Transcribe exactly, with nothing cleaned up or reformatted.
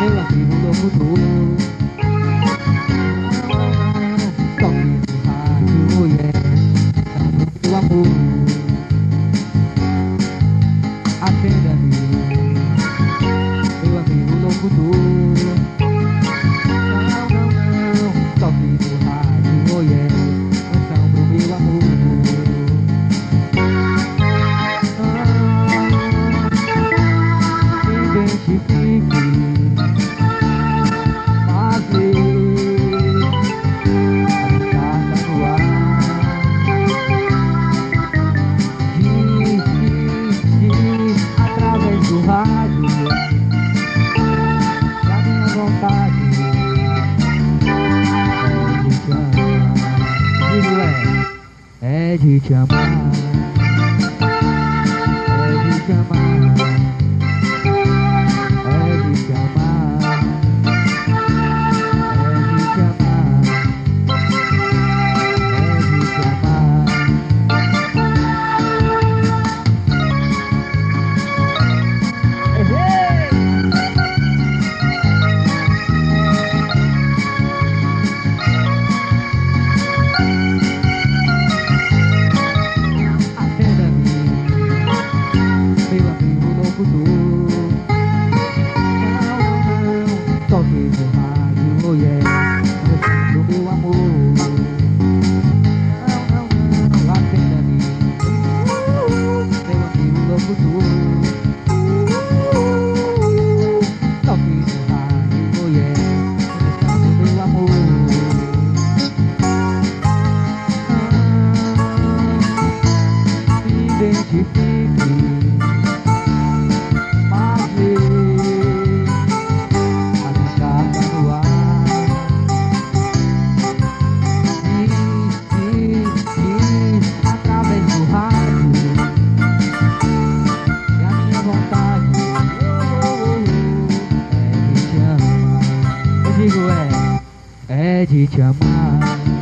meu amigo locutor. Toque no rádio, mulher, dá meu amor. Atenda-me, meu amigo locutor. Não, não, não, toque no rádio, mulher, canção pro meu amor. Identifique, mas lê a carta no ar. Diz, diz, diz através do rádio que a minha vontade é de te amar. Digo é, é de te amar, é de te amar. Toque no rádio, mulher, canção do meu amor. Não, não, não, atenda-me, meu amigo locutor. Toque no rádio, mulher, canção do meu amor. Identifique, mas lê a minha carta no ar. Diz, diz, diz através do rádio que a minha vontade oh, oh, oh, é de te amar. Eu digo é, é de te amar.